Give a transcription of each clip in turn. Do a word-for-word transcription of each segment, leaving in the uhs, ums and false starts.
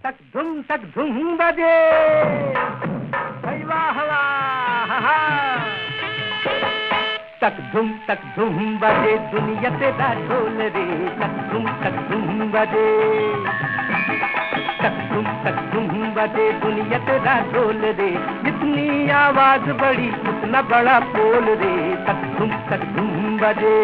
तक धुम तक धुम बजे, भाई वाह वाह हा। तक धुम तक धुम बजे दुनिया तेरा ढोल रे, तक धुम तक धुम बजे, तक धुम तक धुम बजे दुनिया तेरा ढोल रे। जितनी आवाज बड़ी उतना बड़ा पोल रे, तक धुम तक धुम बजे।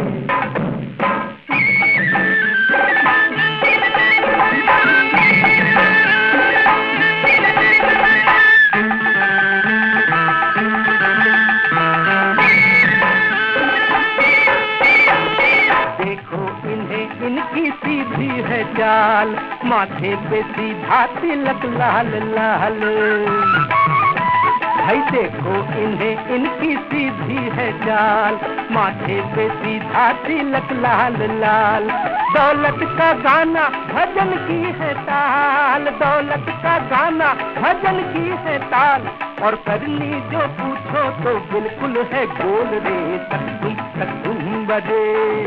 इनकी सीधी है चाल, माथे पे सीधा तिलक लाल लाल। भाई देखो इन्हें इनकी सीधी है चाल, माथे पे सीधा तिलक लाल लाल। दौलत का गाना भजन की है ताल, दौलत का गाना भजन की है ताल। और करनी जो पूछो तो बिल्कुल है गोल रे, तक धुम तक धुम बजे,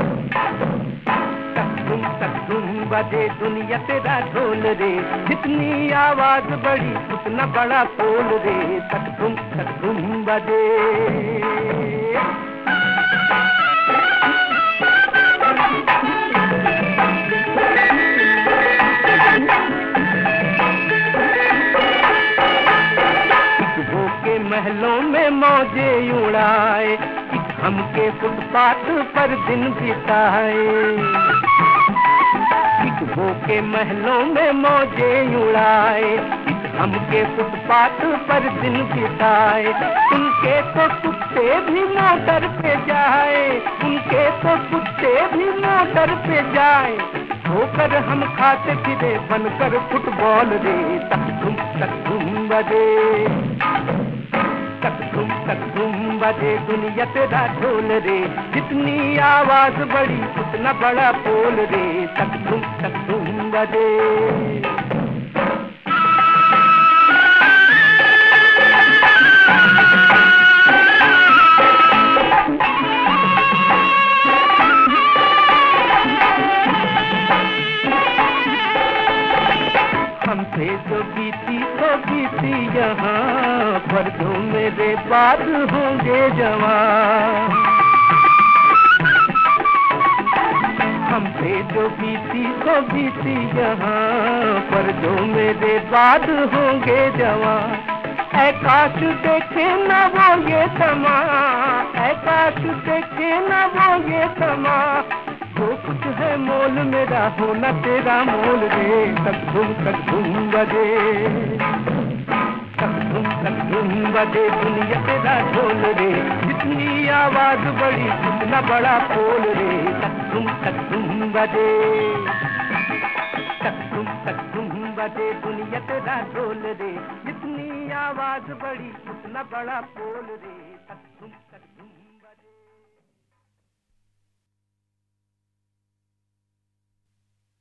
धुम तक धुम बजे दुनिया तेरा ढोल रे। जितनी आवाज बड़ी उतना बड़ा पोल रे, तक धुम तक धुम बजे। वो के महलों में मौजे उड़ाए, एक हमके फुटपाथ पर दिन बिताए। वो के महलों में मौजे उड़ाए, हमके फुटपाथ पर दिन बिताए। उनके तो कुत्ते भी मोटर पे जाए, उनके तो कुत्ते भी मोटर पे जाए। होकर हम खाते फिरे बनकर फुटबॉल रे, तक धुम तक धुम बजे, तक धुम तक धुम बजे दुनिया तेरा ढोल रे। जितनी आवाज बड़ी उतना बड़ा पोल रे, तक धुम तक धुम बजे। हमसे जो बीती तो बीती यहाँ, पर जो मेरे बाद होंगे जवान। हमसे जो बीती तो बीती यहाँ, पर जो मेरे बाद होंगे जवान। ऐ काश देखे न वो ये समा, ऐ काश देखे न वो ये समा। जो कुछ है मोल मेरा होना तेरा मोल रे, तक धुम तक धुम बजे, तक धुम तक धुम बजे दुनिया तेरा ढोल रे। जितनी आवाज बड़ी उतना बड़ा पोल रे, तक धुम तक धुम बजे, तक धुम तक धुम बजे दुनिया तेरा ढोल रे। जितनी आवाज बड़ी उतना बड़ा पोल रे, तक धुम तक धुम।